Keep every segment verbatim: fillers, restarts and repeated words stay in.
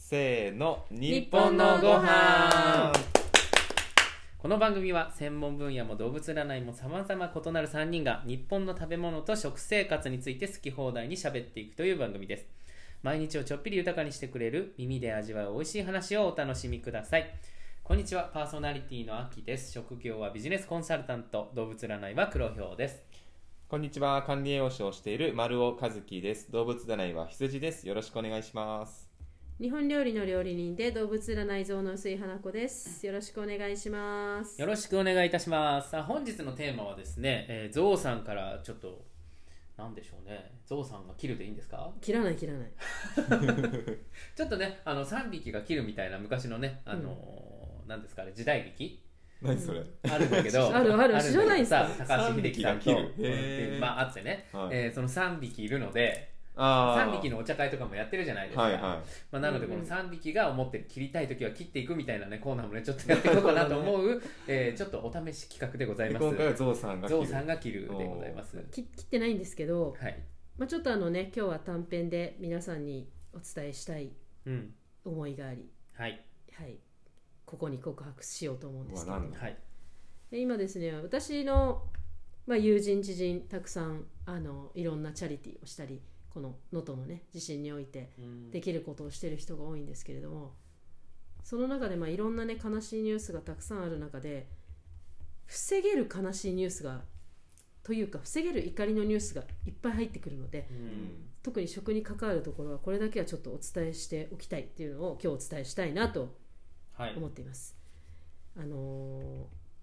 せーの、 日本のご飯。 この番組は専門分野も動物占いも様々異なるさんにんが日本の食べ物と食生活について好き放題に喋っていくという番組です。毎日をちょっぴり豊かにしてくれる耳で味わう美味しい話をお楽しみください。こんにちは、パーソナリティのあきです。職業はビジネスコンサルタント、動物占いは黒ひょうです。 こんにちは、管理栄養士をしている丸尾和樹です。動物占いは羊です。よろしくお願いします。 日本料理の料理人で動物占い像の薄井花子です。よろしくお願いします。 よろしくお願いいたします。さあ本日のテーマはですね、えー、ゾウさんからちょっとなんでしょうね、ゾウさんが切るでいいんですか？ 切らない切らないちょっとね、あのさんびきが切るみたいな昔のね、あのーうん、なんですかね、時代劇何それ、 うん、あるんだけどあるある知らないんすか？ 高橋秀樹さんと、 うん、 まああってね、 はい、 えー、そのさんびきいるのであさんびきのお茶会とかもやってるじゃないですか、 はいはい、 まあ、なのでこのさんびきが思ってる切りたいときは切っていくみたいなねコーナーもねちょっとやっていこうかなと思う、えー、ちょっとお試し企画でございます。 今回はゾウさんが切るゾウさんが切るでございます。 切ってないんですけど、 はい、 まあ、ちょっとあのね今日は短編で皆さんにお伝えしたい思いがあり、 うん、はい、 はい、ここに告白しようと思うんですけど、 はい、 で今ですね私の、まあ、友人知人たくさんあのいろんなチャリティーをしたりこの能登のね地震においてできることをしている人が多いんですけれども、その中でまあいろんなね悲しいニュースがたくさんある中で防げる悲しいニュースがというか防げる怒りのニュースがいっぱい入ってくるので、うん、特に食に関わるところはこれだけはちょっとお伝えしておきたいっていうのを今日お伝えしたいなと思っています、はい、あのー、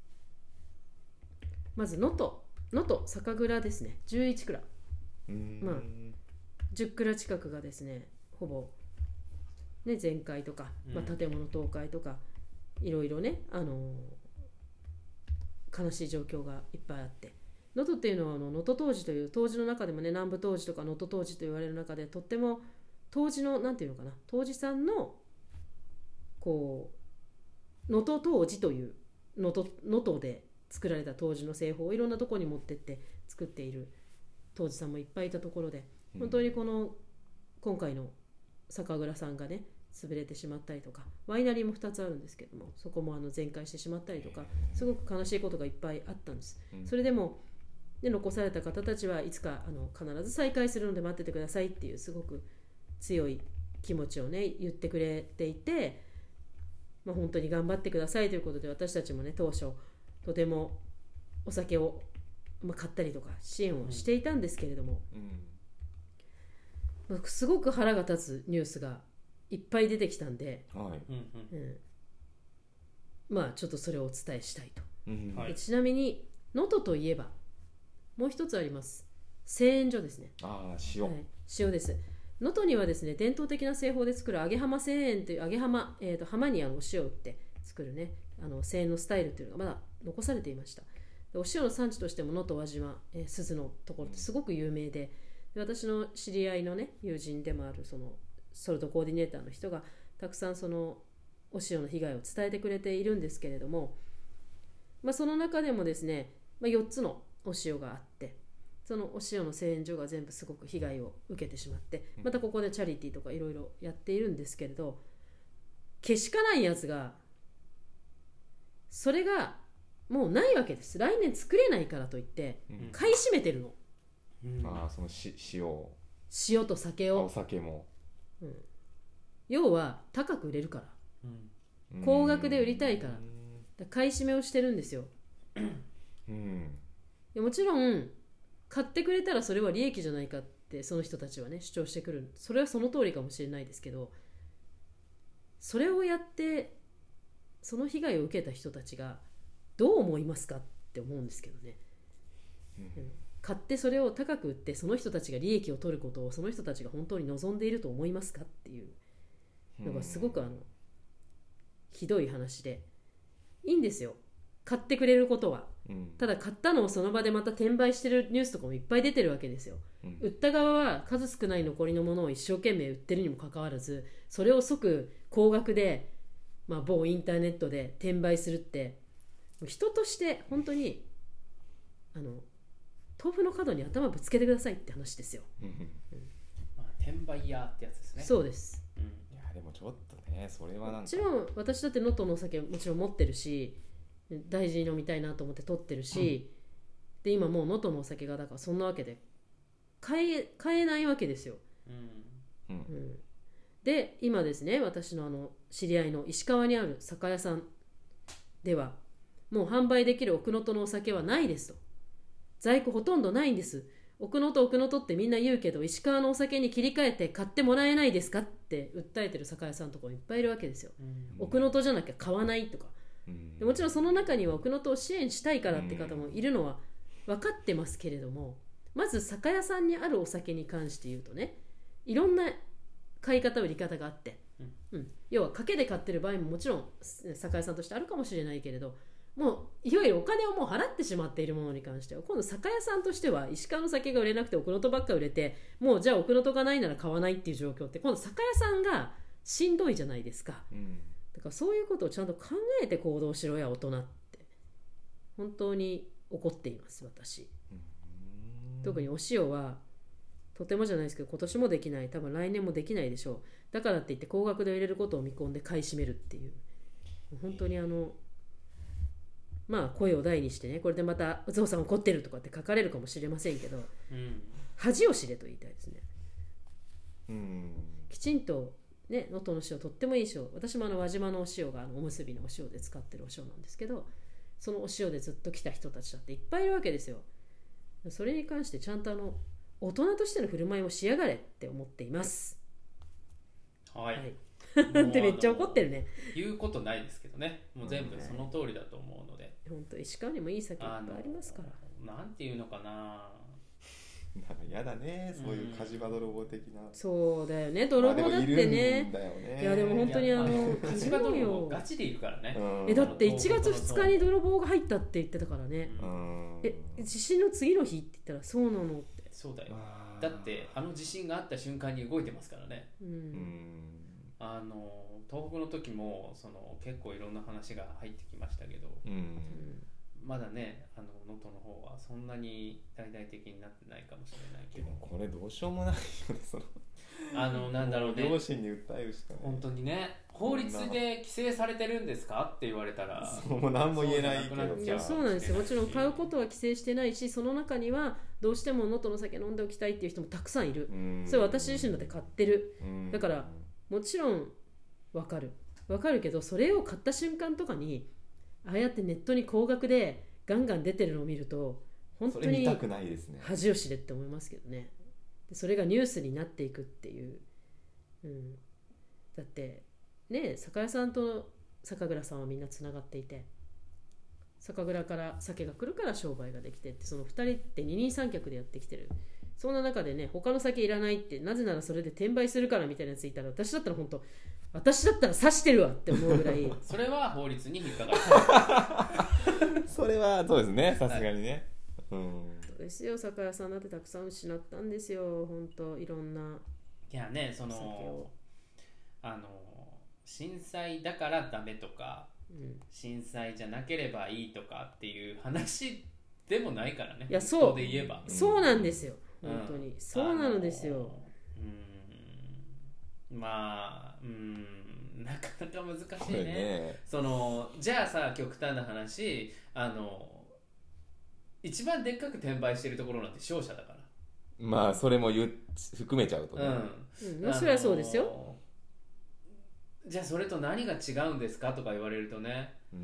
まず能登能登酒蔵ですね、じゅういち蔵、 うーん、 まあじゅっ蔵近くがですねほぼ、ね、全壊とか、まあ、建物倒壊とか、うん、いろいろね、あのー、悲しい状況がいっぱいあって、能登っていうのは能登冬至という冬至の中でもね南部冬至とか能登冬至と言われる中でとっても冬至のなんていうのかな冬至さんのこう能登冬至という能登能登で作られた冬至の製法をいろんなところに持ってって作っている冬至さんもいっぱいいたところで、本当にこの今回の酒蔵さんがね潰れてしまったりとか、ワイナリーもふたつあるんですけどもそこもあの全壊してしまったりとか、すごく悲しいことがいっぱいあったんです。それでもで残された方たちはいつかあの必ず再会するので待っててくださいっていうすごく強い気持ちをね言ってくれていて、まあ、本当に頑張ってくださいということで私たちもね当初とてもお酒を、まあ、買ったりとか支援をしていたんですけれども、うんまあ、すごく腹が立つニュースがいっぱい出てきたんで、 はいうん、まあちょっとそれをお伝えしたいと、 うんでちなみに能登といえばもう一つあります。製塩所ですね。 ああ、塩、 はい、塩です。能登にはですね伝統的な製法で作る揚げ浜製塩という揚げ浜、えー、と浜にあのお塩を打って作るねあの製塩のスタイルというのがまだ残されていました。でお塩の産地としても能登輪島、えー、鈴のところってすごく有名で、で私の知り合いのね友人でもあるそのソルトコーディネーターの人がたくさんそのお塩の被害を伝えてくれているんですけれども、まあ、その中でもですね、まあ、よっつのお塩があって、そのお塩の製塩所が全部すごく被害を受けてしまって、またここでチャリティーとかいろいろやっているんですけれど、けしからんやつがそれがもうないわけです。来年作れないからといって買い占めてるの、 うん、ああそのし塩塩と酒をお酒も、 うん、要は高く売れるから、うん、高額で売りたいから、だから買い占めをしてるんですよ、うんもちろん買ってくれたらそれは利益じゃないかってその人たちはね主張してくる。それはその通りかもしれないですけど、それをやってその被害を受けた人たちがどう思いますかって思うんですけどね、うん、買ってそれを高く売ってその人たちが利益を取ることをその人たちが本当に望んでいると思いますかっていうのがすごくあのひどい話で、いいんですよ買ってくれることは、うん、ただ買ったのをその場でまた転売してるニュースとかもいっぱい出てるわけですよ、うん、売った側は数少ない残りのものを一生懸命売ってるにもかかわらずそれを即高額で、まあ、某インターネットで転売するって人として本当にあの豆腐の角に頭ぶつけてくださいって話ですよ、うんまあ、転売屋ってやつですね。 そうです、 うん、いやでもちょっとねそれはなんかもちろん私だって能登のお酒もちろん持ってるし大事に飲みたいなと思って取ってるし、うん、で今もう能登のお酒がだからそんなわけで買え、買えないわけですよ、うんうん、で今ですね私のあの知り合いの石川にある酒屋さんではもう販売できる奥能登のお酒はないですと、在庫ほとんどないんです、奥能登奥能登ってみんな言うけど石川のお酒に切り替えて買ってもらえないですかって訴えてる酒屋さんとかいっぱいいるわけですよ、うん、奥能登じゃなきゃ買わないとか、うん、でもちろんその中には奥能登を支援したいからって方もいるのは分かってますけれども、まず酒屋さんにあるお酒に関して言うとねいろんな買い方売り方があって、うんうん、要は賭けで買ってる場合ももちろん酒屋さんとしてあるかもしれないけれどもういわゆるお金をもう払ってしまっているものに関しては今度酒屋さんとしては石川の酒が売れなくて奥能登ばっか売れてもうじゃあ奥能登がないなら買わないっていう状況って今度酒屋さんがしんどいじゃないですか、うん、だからそういうことをちゃんと考えて行動しろや大人って本当に怒っています私、うん、特にお塩はとてもじゃないですけど今年もできない、多分来年もできないでしょう、だからって言って高額で売れることを見込んで買い占めるっていう本当にあのまあ声を大にしてねこれでまたゾウさん怒ってるとかって書かれるかもしれませんけど、うん、恥を知れと言いたいですね、うん、きちんとね能登の塩とってもいい塩、私もあの輪島のお塩があのおむすびのお塩で使ってるお塩なんですけどそのお塩でずっと来た人たちだっていっぱいいるわけですよ、それに関してちゃんとあの大人としての振る舞いをしやがれって思っています。 はい、はいってめっちゃ怒ってるね。 言うことないですけどね、もう全部その通りだと思うので、 本当石川にもいい酒いっぱいありますから。 なんていうのかな、 なんかやだね、そういう火事場泥棒的な、うん、 そうだよね、泥棒だってね、いやでも本当にあの火事場泥棒ガチでいるからね、 うん、えだっていちがつふつかに泥棒が入ったって言ってたからね、うん、え地震の次の日って言ったらそうなのって、 そうだよ、だってあの地震があった瞬間に動いてますからね、うん、あの東北の時もその結構いろんな話が入ってきましたけど、うん、まだねあの能登の方はそんなに大々的になってないかもしれないけど、 でもこれどうしようもないよね、そのあのなんだろうね、 両親に訴えるしかない、 本当にね、法律で規制されてるんですかって言われたらそうもう何も言えないけど、 いやそうなんですよ、もちろん買うことは規制してないし、その中にはどうしても能登の酒飲んでおきたいっていう人もたくさんいる、それ私自身だって買ってる、だからもちろん分かる分かるけど、それを買った瞬間とかにああやってネットに高額でガンガン出てるのを見ると本当に恥を知れって思いますけどね。でそれがニュースになっていくっていう、うん、だってね、酒屋さんと酒蔵さんはみんなつながっていて、酒蔵から酒が来るから商売ができてって、そのふたりって二人三脚でやってきてる。そんな中でね、他の酒いらないって、なぜならそれで転売するからみたいなやついたら、私だったら本当私だったら刺してるわって思うぐらいそれは法律に引っかかるそれはそうですね、さすがにね、はい、うん、 そうですよ、酒屋さんだってたくさん失ったんですよ、本当いろんな。 いやね、そのあの震災だからダメとか、うん、震災じゃなければいいとかっていう話でもないからね。 いやそうで言えば、 そうなんですよ、本当に、うん、そうなのですよ。 うん、まあ、うん、なかなか難しい ね, ねそのじゃあさ、極端な話、あの一番でっかく転売してるところなんて商社だから、 まあそれも言う含めちゃうとね、 うん、それはそうですよ。 じゃあそれと何が違うんですかとか言われるとね、うん、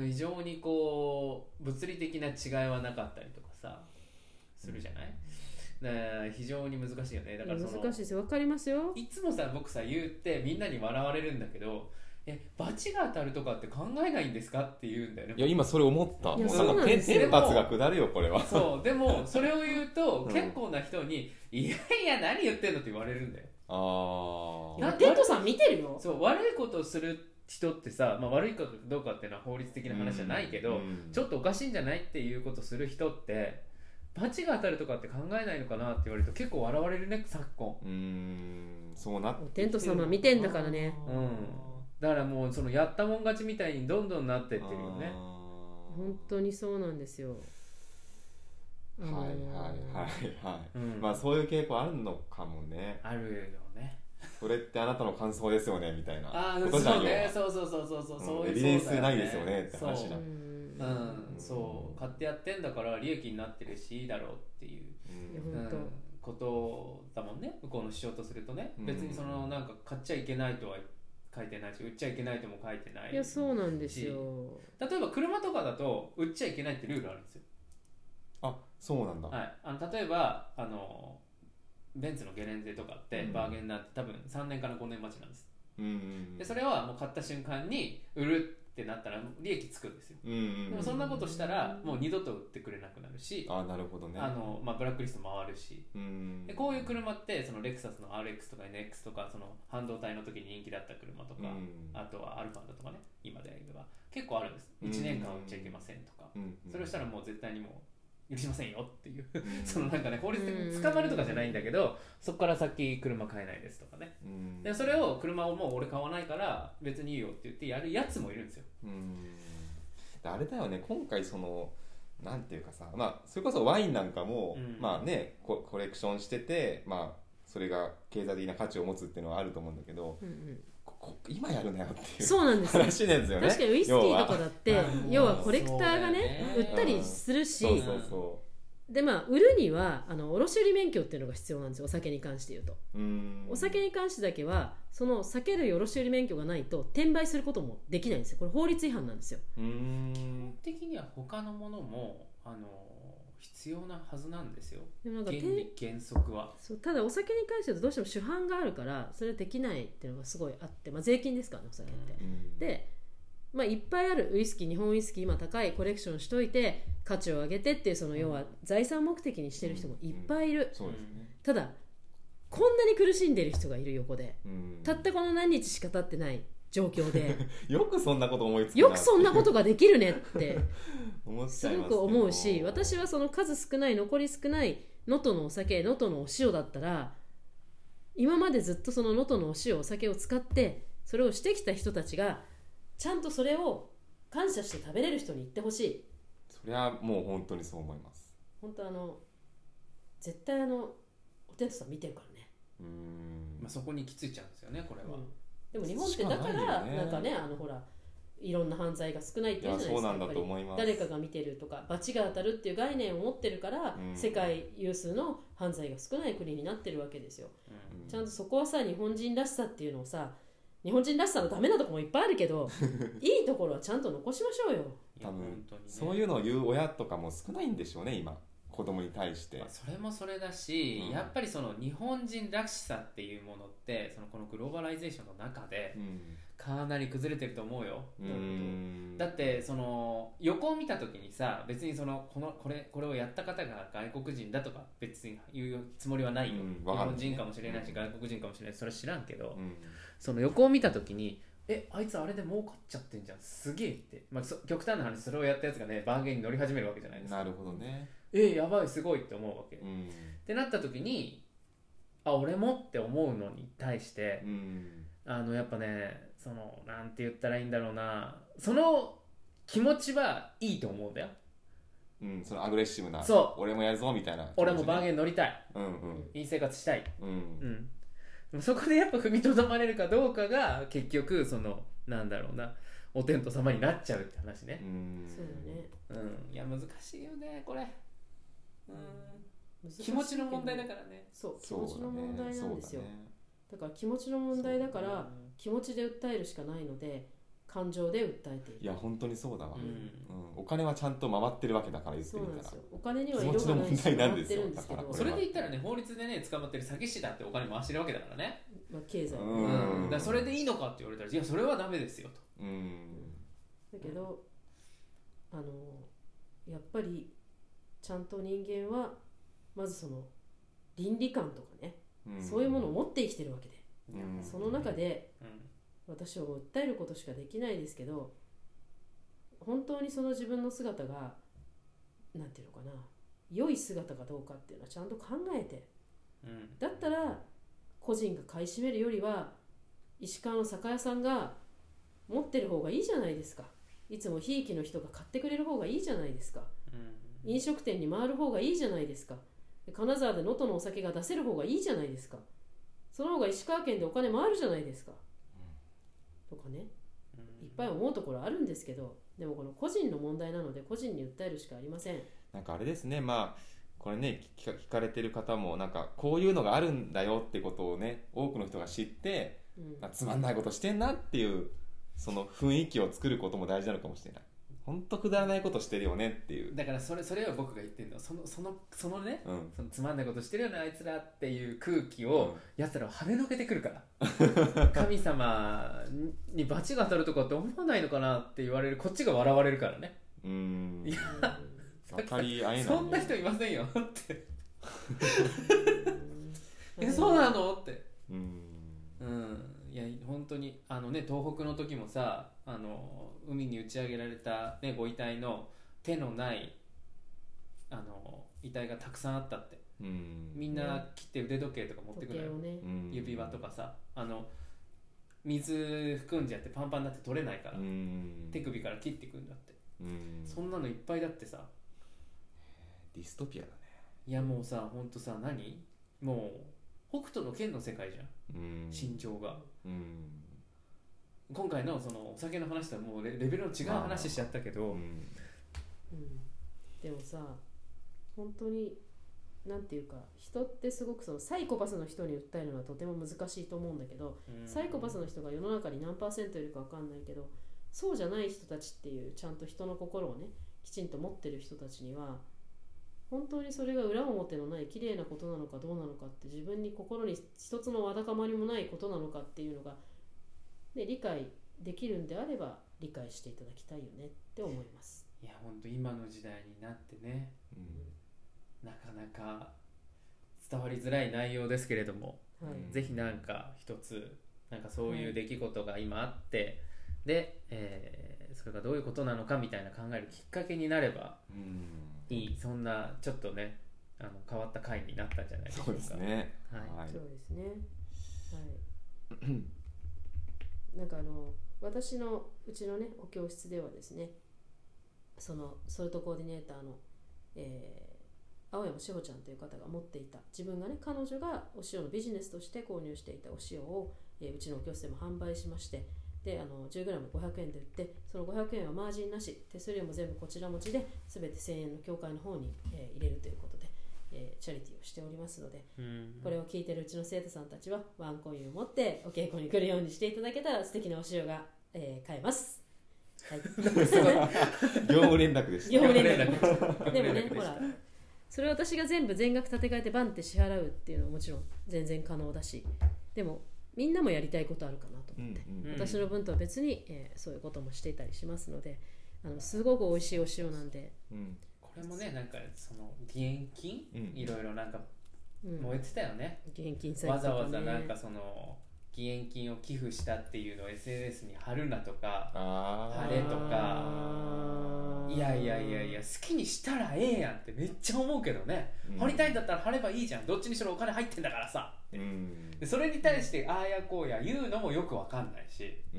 非常にこう物理的な違いはなかったりとかさするじゃない、うん、非常に難しいよね。だからその難しいですよ、わかりますよ。 いつもさ僕さ言ってみんなに笑われるんだけど、え罰が当たるとかって考えないんですかって言うんだよね。 いや今それ思った。もうなんか天罰が下るよこれは。 そうでもそれを言うと、うん、結構な人にいやいや何言ってんのって言われるんだよ。 ああ。テントさん見てるよ。 そう悪いことをする人ってさ、まあ、悪いかどうかっていうのは法律的な話じゃないけど、うん、ちょっとおかしいんじゃないっていうことする人って罰が当たるとかって考えないのかなって言われると結構笑われるね昨今。 うーんそうなってテント様見てんだからね。 うん。だからもうそのやったもん勝ちみたいにどんどんなってってるよね。 本当にそうなんですよ。 はいはいはいはい、うん、まあそういう傾向あるのかもね。 あるよねそれってあなたの感想ですよねみたいなあことじゃんそうねよ。 そうそうそうそうそう、そういうエビデンスないですよねって話そうだ。 うんうん、そう買ってやってんだから利益になってるしいいだろうっていう、 いやうん本当、 ことだもんね、向こうの主張とするとね、 うん別にそのなんか買っちゃいけないとは書いてないし売っちゃいけないとも書いてない。 いやそうなんですよ。 例えば車とかだと売っちゃいけないってルールあるんですよ。 あ、そうなんだ。 はい、あの例えばあのベンツのゲレンデとかってうんバーゲンなんて多分さんねんからごねん待ちなんです。 うんうんでそれはもう買った瞬間に売るってなったら利益つくんですよ。 うんうんでもそんなことしたらもう二度と売ってくれなくなるし、 あ、なるほどね。 あのまあ、ブラックリスト回るし、 うんでこういう車ってそのレクサスの アールエックス とか エヌエックス とかその半導体の時に人気だった車とか、 うんあとはアルファンドとかね今で言えば結構あるんです。いちねんかん売っちゃいけませんとか、 うんうんそれをしたらもう絶対にもう許しませんよっていううんそのなんかね法律的に捕まるとかじゃないんだけど、そこから先車買えないですとかね、 うんでそれを車をもう俺買わないから別にいいよって言ってやるやつもいるんですよ。 うんあれだよね、今回そのなんていうかさ、まあ、それこそワインなんかも、 うんまあね、コ, コレクションしてて、まあ、それが経済的な価値を持つっていうのはあると思うんだけど、 うんうんここ今やるなよっていうそうなんですよ。 話なんですよね。 確かにウイスキーとかだって要は要はコレクターがそうだよねね売ったりするし、 そうそうそでまあ売るにはあの卸売免許っていうのが必要なんですよ。お酒に関して言うと、 う。うんお酒に関してだけはその酒類卸売免許がないと転売することもできないんですよ。これ法律違反なんですよ。 うーん基本的には他のものもあの必要なはずなんですよ。 でもなんか原て理原則は。 そうただお酒に関してはどうしても主犯があるからそれはできないっていうのがすごいあって、まあ、税金ですからねお酒って、 うんで、まあ、いっぱいあるウイスキー日本ウイスキー今高いコレクションしといて価値を上げてっていうその要は財産目的にしてる人もいっぱいいる、 そうですね。 ただこんなに苦しんでる人がいる横でうんたったこの何日しか経ってない状況でよくそんなこと思いつくなよくそんなことができるねって思っちすゃいますけどごく思うし、私はその数少ない残り少ない能登のお酒能登のお塩だったら今までずっとその能登のお塩お酒を使ってそれをしてきた人たちがちゃんとそれを感謝して食べれる人に言ってほしい。 それはもう本当にそう思います。 本当あの絶対あのお天道さん見てるからね、 うーんまあ、そこに行き着いちゃうんですよねこれは。 うんでも日本ってだかしからないよねなんかねあのほらいろんな犯罪が少ないっていうじゃないですか。 いやそうなんだと思いますやっぱり誰かが見てるとか罰が当たるっていう概念を持ってるから、 うん世界有数の犯罪が少ない国になってるわけですよ。 うんちゃんとそこはさ日本人らしさっていうのをさ日本人らしさのダメなとこもいっぱいあるけどいいところはちゃんと残しましょうよ。 いや多分本当にねそういうのを言う親とかも少ないんでしょうね今子供に対して、 まあ、それもそれだし、 うんやっぱりその日本人らしさっていうものってそのこのグローバライゼーションの中でうんかなり崩れてると思うよ。 うーんだってその横を見た時にさ別にそのこのこれこれをやった方が外国人だとか別に言うつもりはないよ、 うん日わかんないね本人かもしれないし、外国人かもしれないそれは知らんけど、 うんその横を見た時にえあいつあれで儲かっちゃってんじゃんすげえって、まあ、そ極端な話それをやったやつがねバーゲンに乗り始めるわけじゃないですか。 なるほどね、 えやばいすごいって思うわけ、っうんてなった時にあ俺もって思うのに対してうんあのやっぱねそのなんて言ったらいいんだろうなその気持ちはいいと思うんだよ。 うん、そのアグレッシブなそう俺もやるぞみたいな、 俺もバーンゲン乗りたいうんうんいい生活したい、 うんうん、でもそこでやっぱ踏みとどまれるかどうかが結局そのなんだろうなお天道様になっちゃうって話ねう、んそうだねうん、いや難しいよねこれ、うん、 難しい気持ちの問題だからね。 そう気持ちそうだねの問題なんですよ。 そうだねだから気持ちの問題だからうん気持ちで訴えるしかないので感情で訴えている。 いや本当にそうだわ、 うんうんお金はちゃんと回ってるわけだから言ってみたらそうなんですよ。お金には色がないし気持ちの問題なんですよ回ってるんですけど、 だからそれで言ったらね法律でね捕まってる詐欺師だってお金回してるわけだからね、 まあ、経済、 うんうん、だからそれでいいのかって言われたらいやそれはダメですよと。 うんだけどあのやっぱりちゃんと人間はまずその倫理観とかね、 うんそういうものを持って生きてるわけで、 うんその中でうん私はもう訴えることしかできないですけど本当にその自分の姿がなんていうのかな良い姿かどうかっていうのはちゃんと考えてうんだったら個人が買い占めるよりは石川の酒屋さんが持ってる方がいいじゃないですか。いつもひいきの人が買ってくれる方がいいじゃないですか。 うん飲食店に回る方がいいじゃないですか。で金沢で能登のお酒が出せる方がいいじゃないですか。 その方が石川県でお金もあるじゃないですか、とかね、いっぱい思うところあるんですけど、でもこの個人の問題なので個人に訴えるしかありません。 なんかあれですね、まあこれね聞か、聞かれてる方もなんかこういうのがあるんだよってことをね多くの人が知って、うん、つまんないことしてんなっていうその雰囲気を作ることも大事なのかもしれない。本当くだらないことしてるよねっていう。だからそれそれを僕が言ってるのそのそのそのね、うん、そのつまんないことしてるよねあいつらっていう空気を、うん、やつらを跳ねのけてくるから神様に罰が当たるとかって思わないのかなって言われる、こっちが笑われるからね。うーん、いや分かり合えない、ね、そんな人いませんよってえそうなのって、うん、うん、いや本当にあのね東北の時もさ、あの海に打ち上げられた、ね、ご遺体の手のないあの遺体がたくさんあったって、うん、みんな切って腕時計とか持ってくるよ、ね、指輪とかさ、あの水含んじゃってパンパンになって取れないから、うん、手首から切っていくんだって、うん、そんなのいっぱいだってさ、 ディストピアだね。 いやもうさほんとさ、何もう北斗の拳の世界じゃん、うん、身長が、うん、今回のそのお酒の話とはもう レ, レベルの違う話しちゃったけど、うんうん、 でもさ本当になんていうか人ってすごくそのサイコパスの人に訴えるのはとても難しいと思うんだけど、うん、サイコパスの人が世の中に何パーセントいるか分かんないけど、そうじゃない人たちっていうちゃんと人の心をねきちんと持ってる人たちには本当にそれが裏表のない綺麗なことなのかどうなのかって、自分に心に一つのわだかまりもないことなのかっていうのが、ね、理解できるんであれば理解していただきたいよねって思います。 いや本当今の時代になってね、うん、なかなか伝わりづらい内容ですけれども、はい、ぜひなんか一つなんかそういう出来事が今あって、はい、で、えー、それがどういうことなのかみたいな考えるきっかけになれば、うんいい、そんなちょっとねあの変わった回になったんじゃないでしょうか。 そうですね、 はい、そうですね、はい、なんかあの私のうちのねお教室ではですね、そのソルトコーディネーターの、えー、青山志保ちゃんという方が持っていた、自分がね彼女がお塩のビジネスとして購入していたお塩を、えー、うちのお教室でも販売しまして、であの じゅうグラムごひゃくえんで売って、そのごひゃくえんはマージンなし、手数料も全部こちら持ちで全てせんえんの協会の方に、えー、入れるということで、えー、チャリティーをしておりますので、うんうん、これを聞いてるうちの生徒さんたちはワンコインを持ってお稽古に来るようにしていただけたら素敵なお塩が、えー、買えます。はい、 業務連絡です。 業務連絡でもねほらそれを私が全部全額立て替えてバンって支払うっていうのはもちろん全然可能だし、でもみんなもやりたいことあるかなと思って、うんうん、私の分とは別に、えー、そういうこともしていたりしますので、あのすごく美味しいお塩なんで、 うん、これもねなんかその義援金、うん、いろいろなんか燃えてたよね、うん、義援金サイトとかね、わざわざなんかその義援金を寄付したっていうのを エスエヌエス に貼るなとか貼れとか、いやいやいやいや好きにしたらええやんってめっちゃ思うけどね、うん、貼りたいんだったら貼ればいいじゃん、どっちにしろお金入ってんだからさ、うん、でそれに対してああやこうや言うのもよくわかんないし、うん、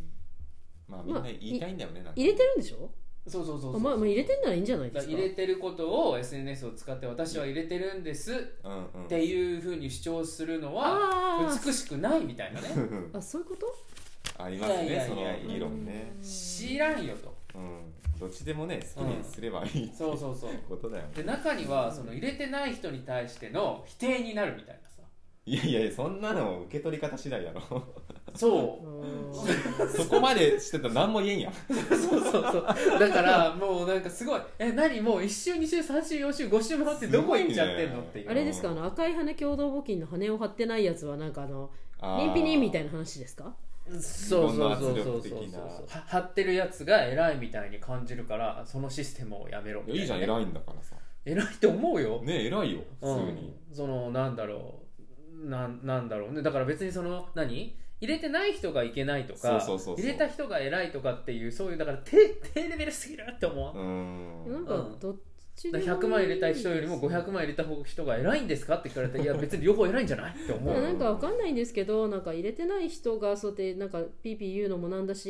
まあみんな言いたいんだよね、まあ、なんか入れてるんでしょ。 そうそうそうそう、 まあ、まあ入れてんならいいんじゃないですか。 入れてることを エスエヌエス を使って私は入れてるんですっていうふうに主張するのは美しくないみたいなねあ、そういうことありますね。いやいやいやその議論ね、 知らんよと、 うん、どっちでもね好きにすればいい、うん、 そうそうそうことだよね。 で中にはその入れてない人に対しての否定になるみたいなさ、 いやいやそんなの受け取り方次第やろそうそこまでしてたら何も言えんやそうそうそうだからもうなんかすごいえ何もういち週に週さん週よん週ご週回ってどこ行っちゃってんのっていう、 あれですか、あの赤い羽共同募金の羽を張ってないやつはなんかあのリンピニンみたいな話ですか。 そうそうそうそうそう張ってるやつが偉いみたいに感じるからそのシステムをやめろみたいな、ね、 いいじゃん偉いんだからさ、 偉いと思うよね、偉いよ普通に、 うん、そのなんだろうな、なんだろうね、だから別にその何入れてない人がいけないとか入れた人が偉いとかっていうそういうだから低レベルすぎるって思う。うん、 なんかどっちでもひゃくまん入れたい人よりもごひゃくまん入れた人が偉いんですかって聞かれたらいや別に両方偉いんじゃないって思う。 なんかわかんないんですけど、なんか入れてない人がそうやってなんかピーピー言うのもなんだし、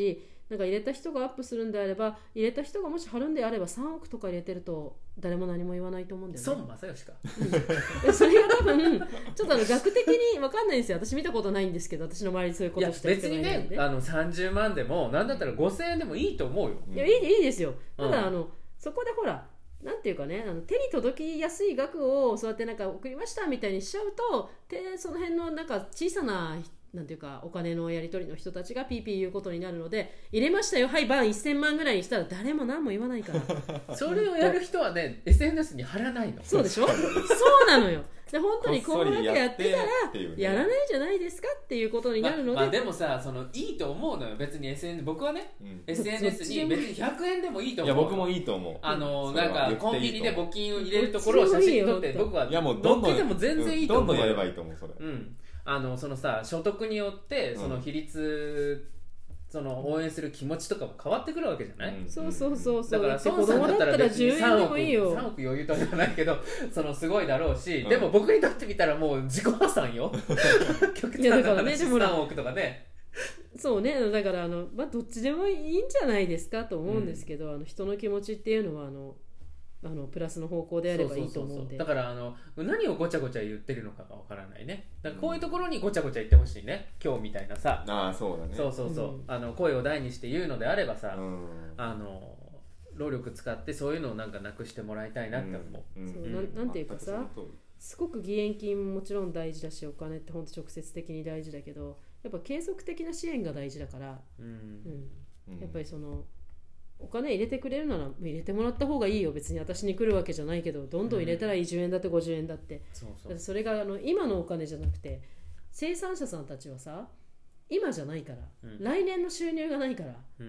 なんか入れた人がアップするんであれば、入れた人がもし貼るんであればさんおくとか入れてると誰も何も言わないと思うんだよね。 孫正義か、 うん、それが多分ちょっとあの学的に分かんないんですよ。私見たことないんですけど、私の周りにそういうことしてる人がいないんで。 いや別にね、あのさんじゅうまんでもなんだったらごせんえんでもいいと思うよ。 いやいいいいですよ。ただ、 うん、 あのそこでほらなんていうかね、あの手に届きやすい額をそうやってなんか送りましたみたいにしちゃうと、でその辺のなんか小さななんていうかお金のやり取りの人たちがピーピー言うことになるので、入れましたよはいバンせんまんぐらいにしたら誰も何も言わないからそれをやる人はねエスエヌエス に貼らないの。 そうでしょそうなのよ。で本当にこうだけやってたらやらないじゃないですかっていうことになるので、 ままあ、でもさそのいいと思うのよ別に エスエヌエス 僕はね、うん、エスエヌエス に別にひゃくえんでもいいと思う。 いや僕もいいと思う。あのなんかコンビニで募金を入れるところを写真撮って僕はどっちでも全然いいと思う。 どんどんやればいいと思うそれ。 うんあのそのさ所得によってその比率、うん、その応援する気持ちとかも変わってくるわけじゃない、うん、 そうそうそうそう。 だから孫さんだったら別にさんおくさんおく余裕とは言わないけどそのすごいだろうし、うん、でも僕にとってみたらもう自己破産よ極端な話さんおくとかね。 そうね、だからあの、まあ、どっちでもいいんじゃないですかと思うんですけど、うん、あの人の気持ちっていうのはあのあのプラスの方向であればいいと思うんで、 だからあの何をごちゃごちゃ言ってるのかがわからないね。だからこういうところにごちゃごちゃ言ってほしいね、今日みたいなさ。 ああそうだね。 そうそうそう、うん、あの声を大にして言うのであればさ、 うん、 あの労力使ってそういうのをなんかなくしてもらいたいなって思う。 うんうん、そう な, なんていうかさ、すごく義援金ももちろん大事だし、お金って本当直接的に大事だけど、やっぱ継続的な支援が大事だから、うんうん、やっぱりそのお金入れてくれるなら入れてもらった方がいいよ。別に私に来るわけじゃないけど、どんどん入れたらじゅうえんだってごじゅうえんだって、うん、そうそうだってそれがあの今のお金じゃなくて、生産者さんたちはさ今じゃないから、うん、来年の収入がないから、うんうん、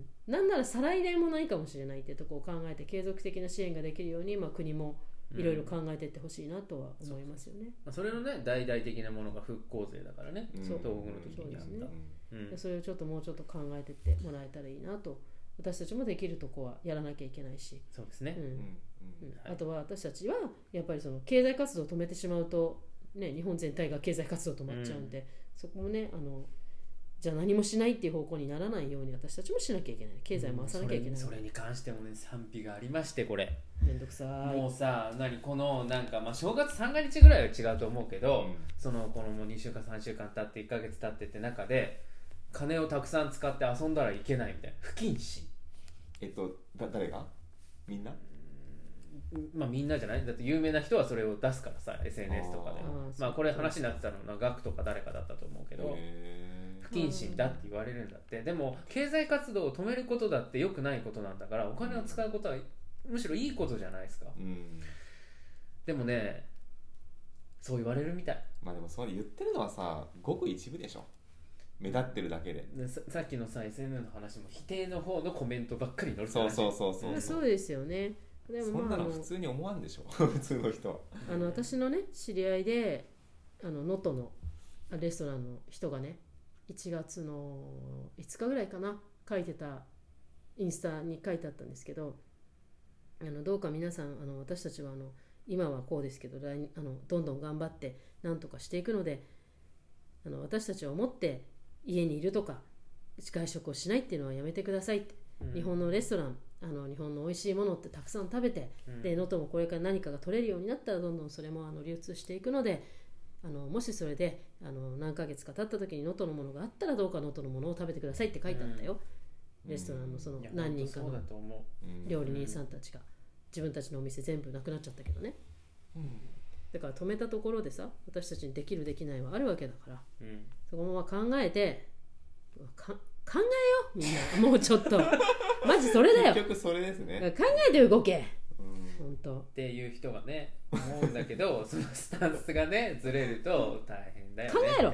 なんなら再来年もないかもしれないってとこを考えて継続的な支援ができるように、まあ、国もいろいろ考えていってほしいなとは思いますよね、 うん、そ, それのね大々的なものが復興税だからね、うん、東北の時にあった。そうですね、うん、それをちょっともうちょっと考えていってもらえたらいいなと。私たちもできるとこはやらなきゃいけないし、 そうですね、うんうんはい、あとは私たちはやっぱりその経済活動を止めてしまうと、ね、日本全体が経済活動止まっちゃうんで、うん、そこもねあのじゃあ何もしないっていう方向にならないように私たちもしなきゃいけない。経済回さなきゃいけない、うん、 それ、それに関してもね賛否がありまして、これめんどくさい。 もうさ何このなんか、まあ、正月三が日ぐらいは違うと思うけど、うん、そのこのもうにしゅうかんさんしゅうかん経っていっかげつ経ってって中で金をたくさん使って遊んだらいけないみたいな不謹慎。 えっとだ誰がみんな、 まあ、みんなじゃない。だって有名な人はそれを出すからさ エスエヌエス とかで。あ、まあ、これ話になってたのはガクとか誰かだったと思うけど、不謹慎だって言われるんだって。でも経済活動を止めることだって良くないことなんだから、お金を使うことはむしろいいことじゃないですか、うん、でもねそう言われるみたい。 まあでもそれ言ってるのはさごく一部でしょ、目立ってるだけ で, で さ, さっきのさ エスエヌエス の話も否定の方のコメントばっかり載るから、 ね、そうそうそうそうそうですよね。でも、まあ、 そんなの普通に思わんでしょ普通の人は。 あの私のね知り合いで能登のレストランの人がねいちがつのいつかぐらいかな書いてたインスタに書いてあったんですけど、あのどうか皆さんあの私たちはあの今はこうですけど来あのどんどん頑張ってなんとかしていくので、あの私たちを思って家にいるとか外食をしないっていうのはやめてくださいって、うん、日本のレストランあの日本の美味しいものってたくさん食べて、うん、で能登もこれから何かが取れるようになったらどんどんそれもあの流通していくので、あのもしそれであの何ヶ月か経った時に能登のものがあったらどうか能登のものを食べてくださいって書いてあったよ、うん、レストランのその何人かの料理人さんたちが自分たちのお店全部なくなっちゃったけどね、うん、だから止めたところでさ私たちにできるできないはあるわけだから、うん、そこも考えてか考えようみんなもうちょっとマジそれだよ結局それですね。 考えて動け、うん、本当っていう人がね思うんだけどそのスタンスがねずれると大変だよね。 考えろ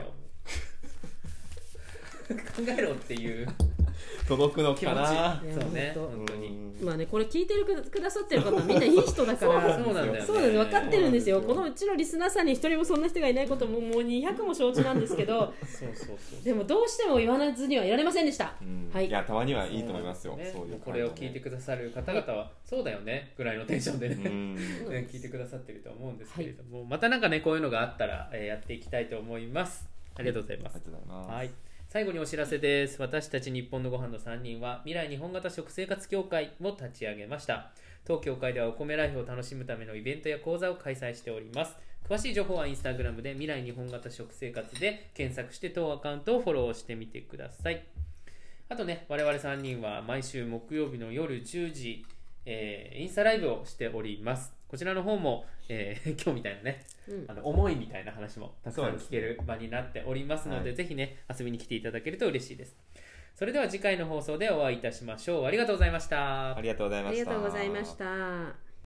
考えろっていう届くのかな。 そうね本当に。 まあねこれ聞いてるくださってる方はみんないい人だからそうなんだよね。 そうです分かってるんですよ。このうちのリスナーさんに一人もそんな人がいないことももうにひゃくも承知なんですけどそうそうそうでもどうしても言わなずにはいられませんでした、うんはい、 いやたまにはいいと思いますよ。そう、ね、 そういうこれを聞いてくださる方々は、はい、そうだよねぐらいのテンションでね、うん、聞いてくださってると思うんですけれども、はい、またなんかねこういうのがあったら、えー、やっていきたいと思います。ありがとうございます。 ありがとうございます。 はい最後にお知らせです。私たち日本のご飯のさんにんは未来日本型食生活協会を立ち上げました。当協会ではお米ライフを楽しむためのイベントや講座を開催しております。詳しい情報はインスタグラムで未来日本型食生活で検索して当アカウントをフォローしてみてください。あとね、我々さんにんは毎週木曜日の夜じゅうじ、えー、インスタライブをしております。こちらの方も、えー、今日みたいなね、うん、あの思いみたいな話もたくさん聞ける場になっておりますので、ぜひね遊びに来ていただけると嬉しいです。それでは次回の放送でお会いいたしましょう。ありがとうございました。 ありがとうございました。 ありがとうございました。